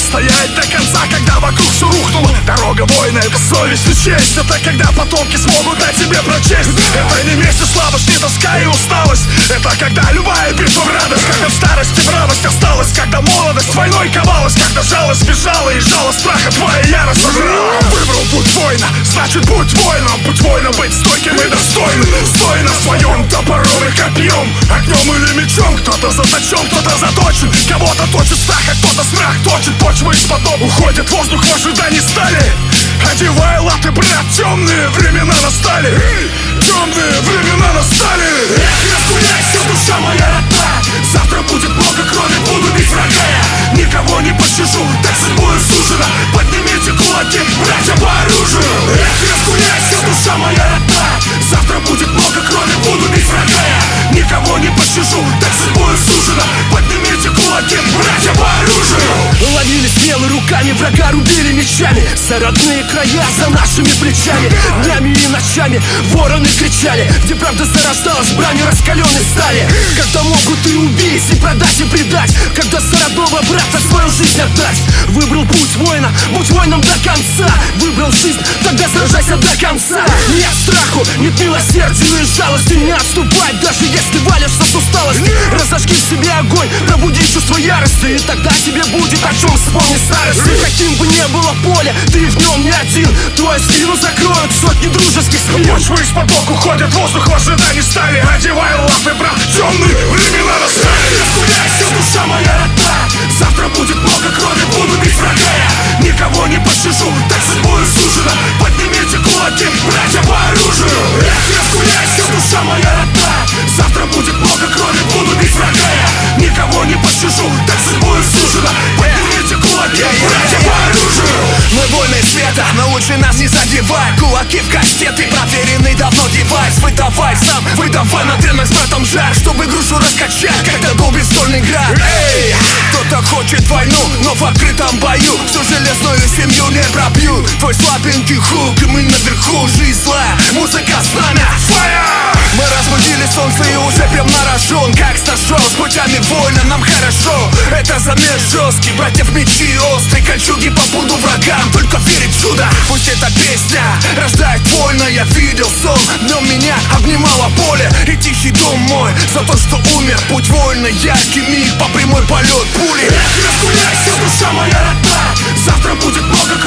стоять до конца, когда вокруг все рухнуло. Дорога воина — это совесть и честь. Это когда потомки смогут о тебе прочесть. Это не месть и слабость, не тоска и усталость. Это когда любая битва в радость. Когда в старости бравость осталась. Когда молодость войной ковалась. Когда жалость бежала и жало страха твоя ярость сожрала. Выбрал путь воина, значит будь воином. Будь воином, быть стойким и достойным. Стой на своем топором и копьем, огнем или мечом. Кто-то заточен, кто-то заточен. Кого-то точит страх, а кто-то страх точит. Почва из-под ног уходит воздух в ожидании стали. Одевай латы, брат, темные времена настали. Темные времена настали. Эх, разгуляйся, душа моя родная. Завтра будет много крови, буду бить врага я. Никого не пощажу, так судьбою сужено. Поднимите кулаки, братья по оружию. Эх, разгуляйся, душа моя родная. Завтра будет много крови, буду бить врага я. Никого не пощажу, так судьбою сужено. Поднимите кулаки, братья по оружию. Ловили стрелы руками, врага рубили мечами. За родные края, за нашими плечами. Днями и ночами вороны кричали. Где правда зарождалась бранью раскаленной стали. Когда могут и убить, и продать, и предать. Когда за родного брата свою жизнь отдать. Выбрал путь воина, будь воином до конца. Выбрал жизнь, тогда сражайся до конца. Нет страху, нет милосердия и жалости. Не отступать, даже если валишься с усталости. Разожги в себе огонь, пробуди чувство ярости. И тогда тебе будет о чем вспомнить старости. Каким бы ни было поле, ты в нем не один. Твою спину закроют сотни дружеских спин. Почва из-под ног уходит, воздух в ожидании стали. Одевай латы, брат, темные времена настали. Разгуляйся, душа моя родная. Завтра будет много крови, буду бить врага я. Никого не пощажу, так судьбою сужено. Поднимите кулаки, братья по оружию. Эх, разгуляйся, душа моя родная. Завтра будет много крови, буду бить врага я. Никого не пощажу, так судьбою сужено. Поднимите кулаки, братья по оружию. Мы вольные света, но лучше нас не задевай. Кулаки в кастеты, проверенный давно девайс. Выдавай сам, выдавай на тренах с братом жар. Чтобы грушу раскачать, когда был бесстольный град. Эй, кто-то хочет войну, но в открытом бою всю железную семью не пробьют. Твой слабенький хук, и мы наверху. Жизнь злая, музыка знамя, фаер. Мы разбудили солнце и уже прям на рожон. Как стажер, с путями вольно, нам хорошо. Это замес жесткий, братьев мечи острые. Кольчуги по пуду врагам, только верить в чудо. Пусть эта песня рождает вольно. Я видел сон, днем меня обнимало поле. И тихий дом мой, за то, что умер. Путь вольно, яркий миг, по прямой полет пули. Эх, разгуляйся, душа моя родная. Завтра будет много